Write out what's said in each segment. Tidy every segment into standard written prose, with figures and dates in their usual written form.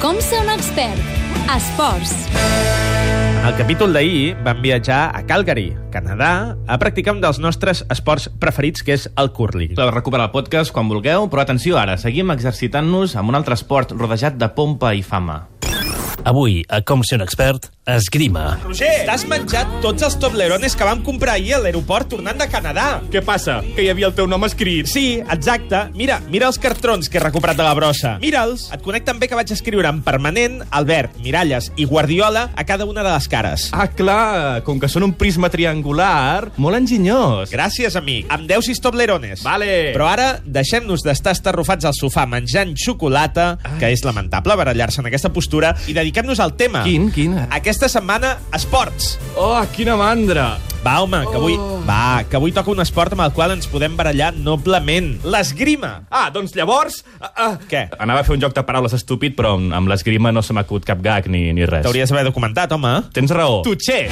Com ser un expert. Esports. En el capítol d'ahir vam viatjar a Calgary, Canadà, a practicar un dels nostres esports preferits, que és el curling. Podeu recuperar el podcast quan vulgueu, però atenció ara, seguim exercitant-nos amb un altre esport rodejat de pompa i fama. Avui, a Com ser un expert, esgrima. Roger, t'has menjat tots els Toblerones que vam comprar ahir a l'aeroport tornant de Canadà. Què passa? Que hi havia el teu nom escrit? Sí, exacte. Mira els cartrons que he recuperat de la brossa. Mira'ls. Et conec també que vaig escriure en permanent Albert, Miralles i Guardiola a cada una de les cares. Ah, clar, com que són un prisma triangular, molt enginyós. Gràcies, amic. Em deu 6 Toblerones. Vale. Però ara deixem-nos d'estar estarrufats al sofà menjant xocolata, que és lamentable barallar-se en aquesta postura, i dediquem-nos al tema. Quin? Aquesta setmana, esports. Oh, quina mandra! Va, home, que avui toca un esport amb el qual ens podem barallar noblement. L'esgrima. Ah, doncs llavors... Què? Anava a fer un joc de paraules estúpid, però amb l'esgrima no se m'acut cap gag ni res. T'hauries d'haver documentat, home. Tens raó. Tutxer!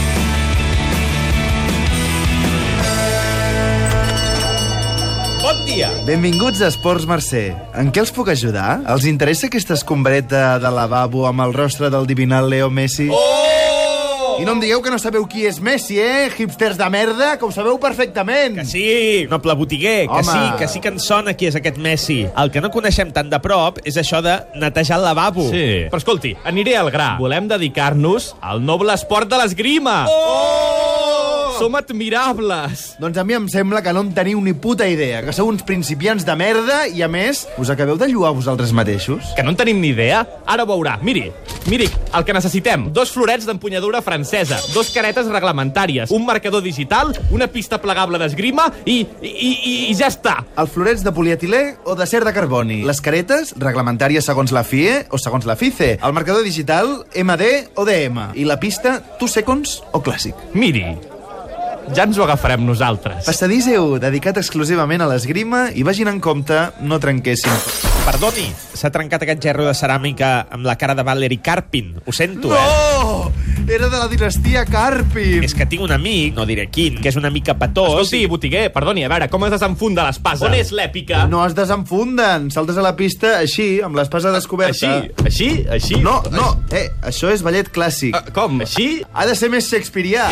Bon dia. Benvinguts a Esports Mercè. En què els puc ajudar? Els interessa aquesta escombreta de lavabo amb el rostre del divinal Leo Messi? Oh! I no em digueu que no sabeu qui és Messi, hipsters de merda, que ho sabeu perfectament. Que sí, noble botiguer, Home. que sí que ens sona qui és aquest Messi. El que no coneixem tan de prop és això de netejar el lavabo. Sí. Però escolti, aniré al gra. Volem dedicar-nos al noble esport de l'esgrima. Oh! Som admirables. Doncs a mi em sembla que no en teniu ni puta idea, que sou uns principiants de merda i, a més, us acabeu de lloar vosaltres mateixos. Que no en tenim ni idea? Ara ho veurà. Miri, el que necessitem. 2 florets d'empunyadura francesa, 2 caretes reglamentàries, un marcador digital, una pista plegable d'esgrima i ja està. Els florets de polietilè o d'acer de carboni. Les caretes, reglamentàries segons la FIE o segons la FICE. El marcador digital, MD o DM. I la pista, 2 seconds o clàssic. Miri, ja ens ho agafarem nosaltres. Passadís heu dedicat exclusivament a l'esgrima i vagin en compte no trenquessin. Perdoni, s'ha trencat aquest gerro de ceràmica amb la cara de Valery Karpin. Ho sento, No! Era de la dinastia Karpin. És que tinc un amic, no diré quin, que és una mica petós. Escolti, botiguer, perdoni, a veure, com es desenfunda l'espasa? On és l'èpica? No es desenfunden. Saltes a la pista així, amb l'espasa descoberta. Així? No, això és ballet clàssic. Com? Així? Ha de ser més shakespearià.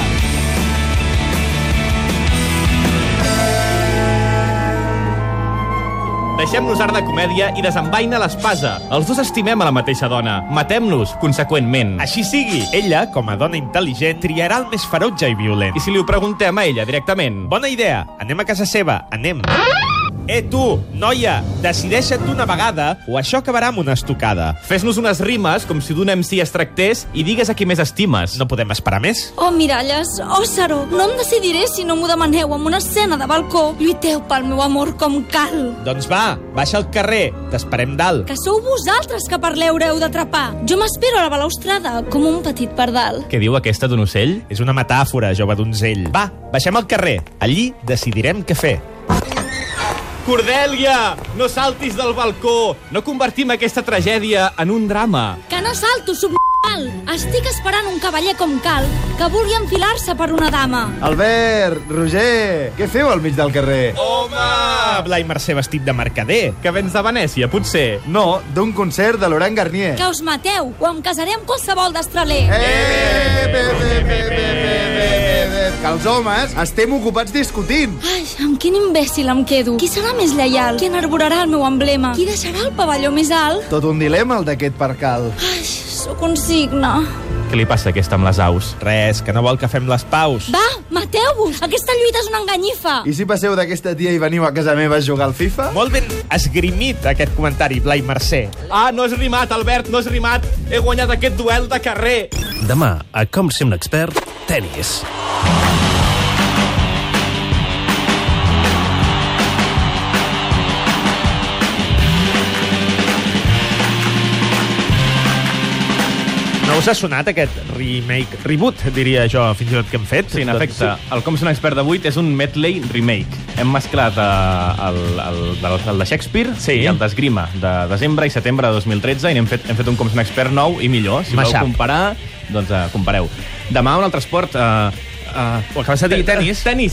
Deixem-nos art de comèdia i desenvaina l'espasa. Els dos estimem a la mateixa dona. Matem-nos, conseqüentment. Així sigui, ella, com a dona intel·ligent, triarà el més ferotge i violent. I si li ho preguntem a ella directament? Bona idea, anem a casa seva, anem. Tu, noia, decideixa't d'una vegada o això acabarà amb una estocada. Fes-nos unes rimes, com si d'un MC es tractés, i digues a qui més estimes. No podem esperar més? Oh, Miralles, oh, Saró, no em decidiré si no m'ho demaneu amb una escena de balcó. Lluiteu pel meu amor com cal. Doncs va, baixa al carrer, t'esperem dalt. Que sou vosaltres que per l'eure heu d'atrapar. Jo m'espero a la balustrada, com un petit pardal. Què diu aquesta d'un ocell? És una metàfora, jove donzell. Va, baixem al carrer. Allí decidirem què fer. Cordèlia, no saltis del balcó. No convertim aquesta tragèdia en un drama. Que no salto, subnormal. Estic esperant un cavaller com cal, que vulgui enfilar-se per una dama. Albert, Roger, què feu al mig del carrer? Home! Blai Mercè vestit de mercader. Que vens de Venècia, potser? No, d'un concert de Laurent Garnier. Que us mateu o em casaré amb qualsevol destraler. Que els homes estem ocupats discutint. Ai, amb quin imbècil em quedo. Qui serà més lleial? Qui enarborarà el meu emblema? Qui deixarà el pavelló més alt? Tot un dilema, el d'aquest percal. Ai, sóc un signe. Què li passa a aquesta amb les aus? Res, que no vol que fem les paus. Va, mateu-vos! Aquesta lluita és una enganyifa. I si passeu d'aquesta tia i veniu a casa meva a jugar al FIFA? Molt ben esgrimit, aquest comentari, Blai Mercè. Ah, no és rimat, Albert, no és rimat. He guanyat aquest duel de carrer. Demà, a Com ser un expert, tenis. No us ha sonat aquest reboot, diria jo, fins i tot que hem fet? Sí, en efecte. El Com ser un expert d'avui és un medley remake. Hem mesclat el de Shakespeare i el d'Esgrima, de desembre i setembre de 2013, i hem fet un Com ser un expert nou i millor. Si voleu comparar, doncs compareu. Demà un altre esport... Ho acabes de dir, tenis? Tenis.